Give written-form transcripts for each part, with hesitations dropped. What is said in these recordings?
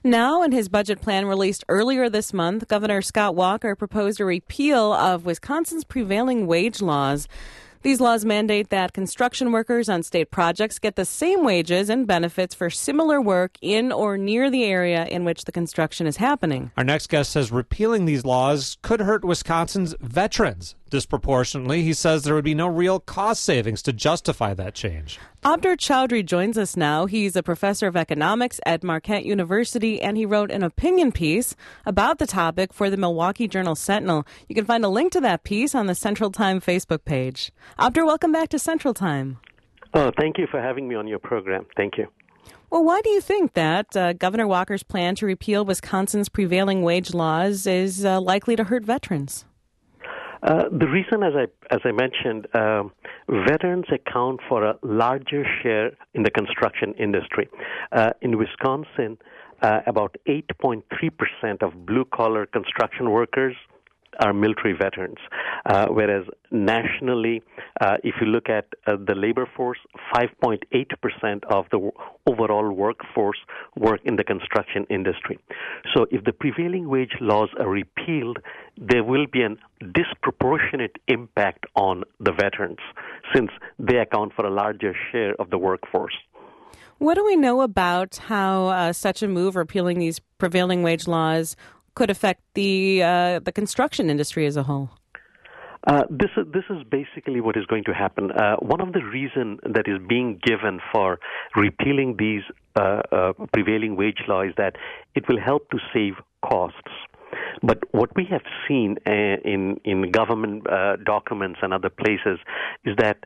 Now, in his budget plan released earlier this month, Governor Scott Walker proposed a repeal of Wisconsin's prevailing wage laws. These laws mandate that construction workers on state projects get the same wages and benefits for similar work in or near the area in which the construction is happening. Our next guest says repealing these laws could hurt Wisconsin's veterans disproportionately. He says there would be no real cost savings to justify that change. Abdur Chowdhury joins us now. He's a professor of economics at Marquette University, and he wrote an opinion piece about the topic for the Milwaukee Journal-Sentinel. You can find a link to that piece on the Central Time Facebook page. Abdur, welcome back to Central Time. Oh, thank you for having me on your program. Thank you. Well, why do you think that Governor Walker's plan to repeal Wisconsin's prevailing wage laws is likely to hurt veterans? The reason, as I mentioned, veterans account for a larger share in the construction industry. In Wisconsin, about 8.3% of blue-collar construction workers are military veterans, whereas nationally, if you look at the labor force, 5.8% of the overall workforce work in the construction industry. So if the prevailing wage laws are repealed, there will be a disproportionate impact on the veterans, since they account for a larger share of the workforce. What do we know about how such a move, repealing these prevailing wage laws, could affect the construction industry as a whole? This is basically what is going to happen. One of the reasons that is being given for repealing these prevailing wage laws is that it will help to save costs. But what we have seen in government documents and other places is that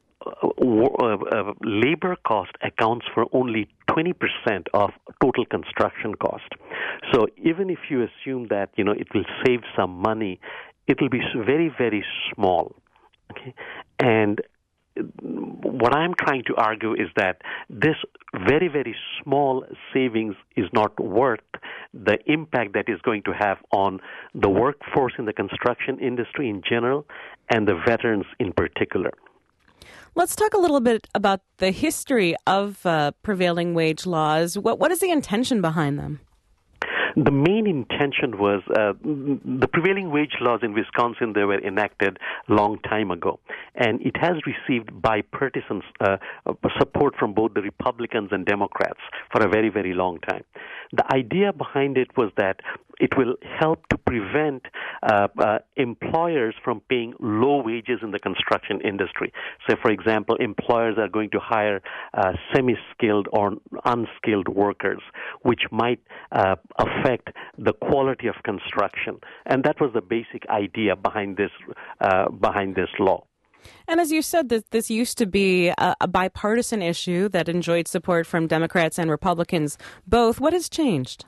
labor cost accounts for only 20% of total construction cost. So even if you assume that it will save some money, it will be very, very small. Okay, and what I'm trying to argue is that this very, very small savings is not worth the impact that is going to have on the workforce in the construction industry in general and the veterans in particular. Let's talk a little bit about the history of prevailing wage laws. What is the intention behind them? The main intention was the prevailing wage laws in Wisconsin, they were enacted a long time ago. And it has received bipartisan support from both the Republicans and Democrats for a very, very long time. The idea behind it was that it will help to prevent employers from paying low wages in the construction industry. So, for example, employers are going to hire semi-skilled or unskilled workers, which might affect the quality of construction. And that was the basic idea behind this law. And as you said, this used to be a bipartisan issue that enjoyed support from Democrats and Republicans both. What has changed?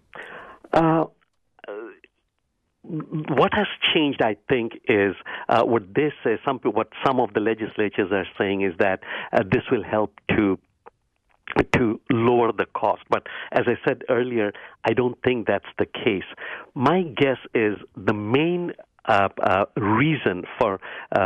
What has changed, I think, is what some of the legislatures are saying is that this will help to lower the cost. But as I said earlier, I don't think that's the case. My guess is the main reason for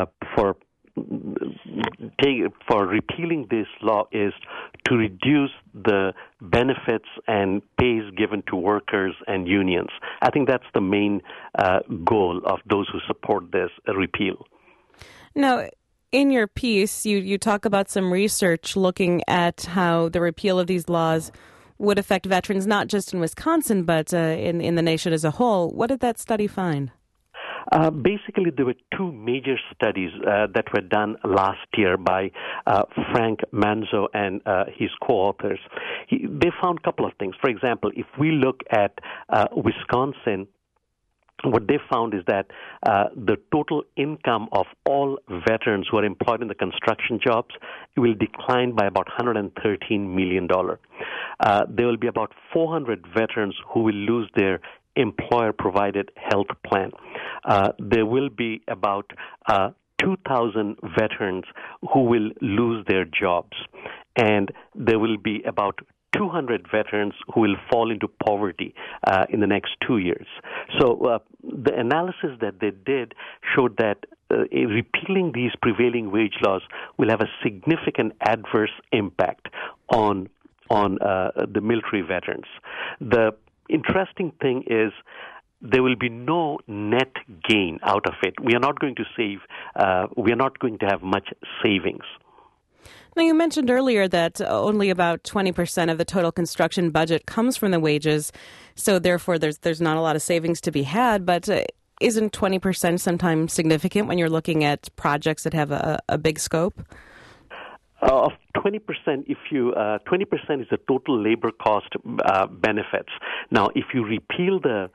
repealing this law is to reduce the benefits and pays given to workers and unions. I think that's the main goal of those who support this repeal. Now, in your piece, you talk about some research looking at how the repeal of these laws would affect veterans, not just in Wisconsin, but in the nation as a whole. What did that study find? Basically, there were two major studies that were done last year by Frank Manzo and his co-authors. They found a couple of things. For example, if we look at Wisconsin, what they found is that the total income of all veterans who are employed in the construction jobs will decline by about $113 million. There will be about 400 veterans who will lose their employer-provided health plan. There will be about 2,000 veterans who will lose their jobs. And there will be about 200 veterans who will fall into poverty in the next 2 years. So the analysis that they did showed that repealing these prevailing wage laws will have a significant adverse impact on on the military veterans. The interesting thing is there will be no net gain out of it. We are not going to save. We are not going to have much savings. Now, you mentioned earlier that only about 20% of the total construction budget comes from the wages, so therefore there's not a lot of savings to be had. But isn't 20% sometimes significant when you're looking at projects that have a big scope? Of 20%, if you 20% is the total labor cost benefits. Now, if you repeal the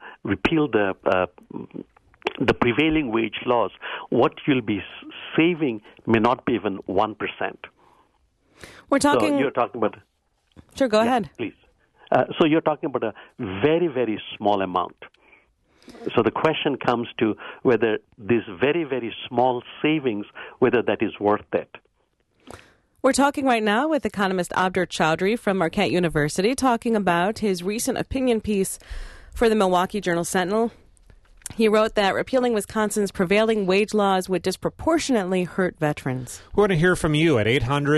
prevailing wage laws, what you'll be saving may not be even 1%. We're talking. So you're talking about. Sure, go ahead. Please. So you're talking about a very, very small amount. So the question comes to whether this very, very small savings, whether that is worth it. We're talking right now with economist Abdur Chowdhury from Marquette University, talking about his recent opinion piece for the Milwaukee Journal-Sentinel. He wrote that repealing Wisconsin's prevailing wage laws would disproportionately hurt veterans. We want to hear from you at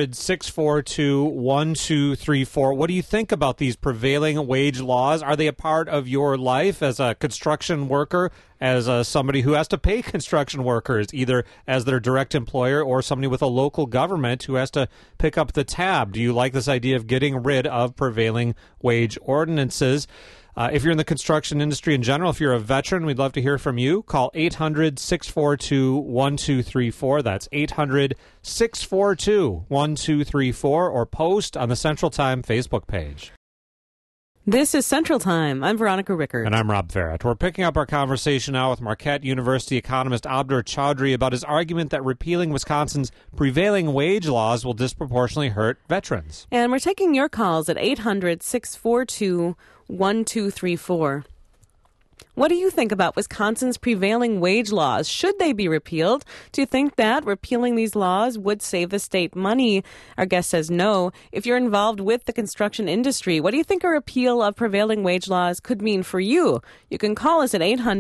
800-642-1234. What do you think about these prevailing wage laws? Are they a part of your life as a construction worker, as somebody who has to pay construction workers, either as their direct employer or somebody with a local government who has to pick up the tab? Do you like this idea of getting rid of prevailing wage ordinances? If you're in the construction industry in general, if you're a veteran, we'd love to hear from you. Call 800-642-1234. That's 800-642-1234, or post on the Central Time Facebook page. This is Central Time. I'm Veronica Rickert. And I'm Rob Farrett. We're picking up our conversation now with Marquette University economist Abdur Chowdhury about his argument that repealing Wisconsin's prevailing wage laws will disproportionately hurt veterans. And we're taking your calls at 800-642-1234. What do you think about Wisconsin's prevailing wage laws? Should they be repealed? Do you think that repealing these laws would save the state money? Our guest says no. If you're involved with the construction industry, what do you think a repeal of prevailing wage laws could mean for you? You can call us at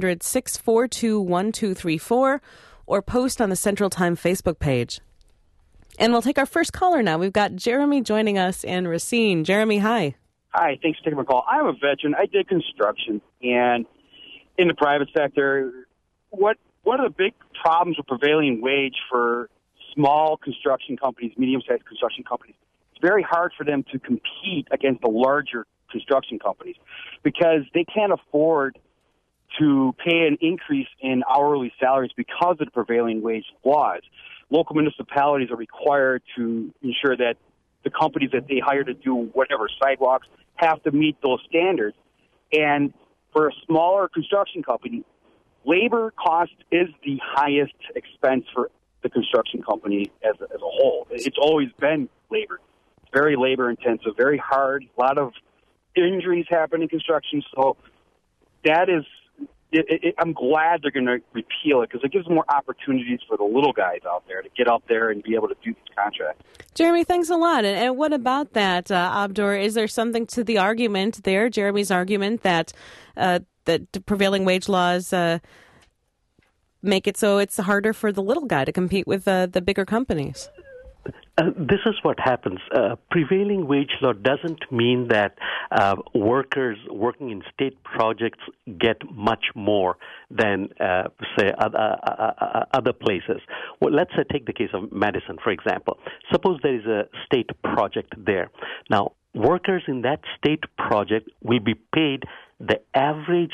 800-642-1234 or post on the Central Time Facebook page. And we'll take our first caller now. We've got Jeremy joining us in Racine. Jeremy, hi. Hi, thanks for taking my call. I'm a veteran. I did construction, and in the private sector, what are the big problems with prevailing wage for small construction companies, medium-sized construction companies? It's very hard for them to compete against the larger construction companies because they can't afford to pay an increase in hourly salaries because of the prevailing wage laws. Local municipalities are required to ensure that the companies that they hire to do whatever, sidewalks, have to meet those standards. And for a smaller construction company, labor cost is the highest expense for the construction company as a whole. It's always been labor. It's very labor intensive, very hard. A lot of injuries happen in construction. So that is, I'm glad they're going to repeal it because it gives more opportunities for the little guys out there to get out there and be able to do these contracts. Jeremy, thanks a lot. And what about that, Abdur? Is there something to the argument there, Jeremy's argument, that the prevailing wage laws make it so it's harder for the little guy to compete with the bigger companies? This is what happens. Prevailing wage law doesn't mean that workers working in state projects get much more than, say, other places. Well, let's take the case of Madison, for example. Suppose there is a state project there. Now, workers in that state project will be paid the average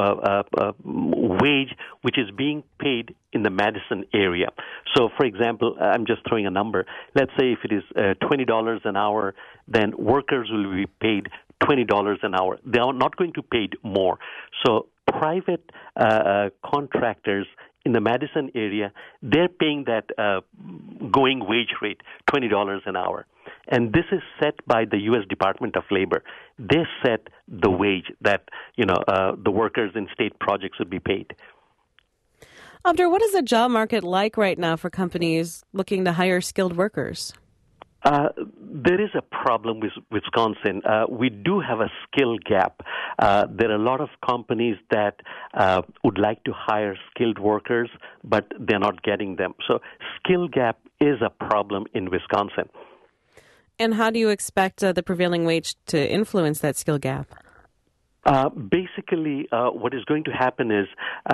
wage which is being paid in the Madison area. So, for example, I'm just throwing a number. Let's say if it is $20 an hour, then workers will be paid $20 an hour. They are not going to be paid more. So private contractors in the Madison area, they're paying that going wage rate, $20 an hour. And this is set by the U.S. Department of Labor. They set the wage that, the workers in state projects would be paid. Abdur, what is the job market like right now for companies looking to hire skilled workers? There is a problem with Wisconsin. We do have a skill gap. There are a lot of companies that would like to hire skilled workers, but they're not getting them. So skill gap is a problem in Wisconsin. And how do you expect the prevailing wage to influence that skill gap? Basically, what is going to happen is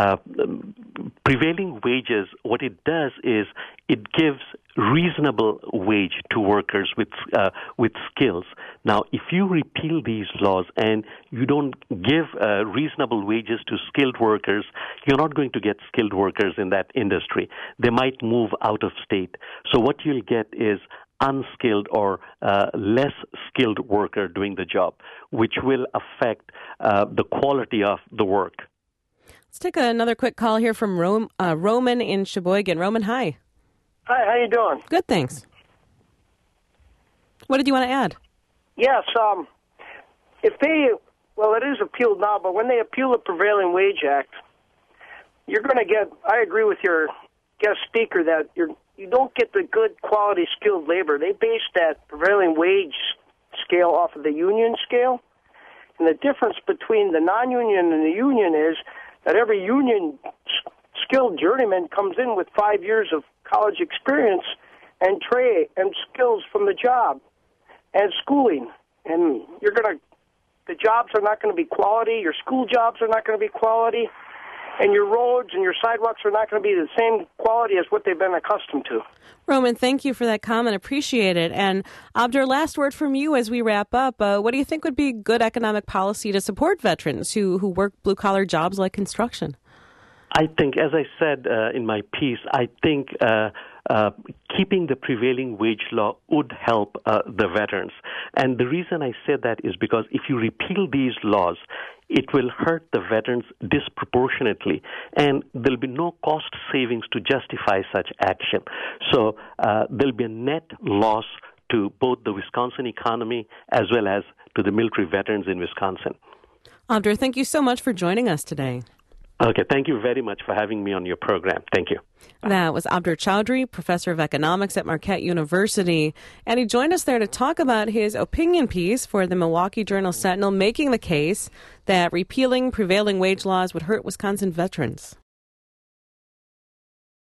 prevailing wages, what it does is it gives reasonable wage to workers with skills. Now, if you repeal these laws and you don't give reasonable wages to skilled workers, you're not going to get skilled workers in that industry. They might move out of state. So what you'll get is unskilled or less skilled worker doing the job, which will affect the quality of the work. Let's take another quick call here from Roman in Sheboygan. Roman, hi. Hi, how you doing? Good, thanks. What did you want to add? Yes, it is appealed now, but when they appeal the Prevailing Wage Act, you're going to get, I agree with your guest speaker, that you don't get the good quality skilled labor. They base that prevailing wage scale off of the union scale. And the difference between the non-union and the union is that every union skilled journeyman comes in with 5 years of college experience and trade and skills from the job and schooling. And the jobs are not going to be quality. Your school jobs are not going to be quality. And your roads and your sidewalks are not going to be the same quality as what they've been accustomed to. Roman, thank you for that comment. Appreciate it. And Abdur, last word from you as we wrap up. What do you think would be good economic policy to support veterans who work blue-collar jobs like construction? I think, as I said in my piece, I think keeping the prevailing wage law would help the veterans. And the reason I say that is because if you repeal these laws, it will hurt the veterans disproportionately, and there'll be no cost savings to justify such action. So there'll be a net loss to both the Wisconsin economy as well as to the military veterans in Wisconsin. Abdur, thank you so much for joining us today. Okay, thank you very much for having me on your program. Thank you. That was Abdur Chowdhury, professor of economics at Marquette University, and he joined us there to talk about his opinion piece for the Milwaukee Journal-Sentinel, making the case that repealing prevailing wage laws would hurt Wisconsin veterans.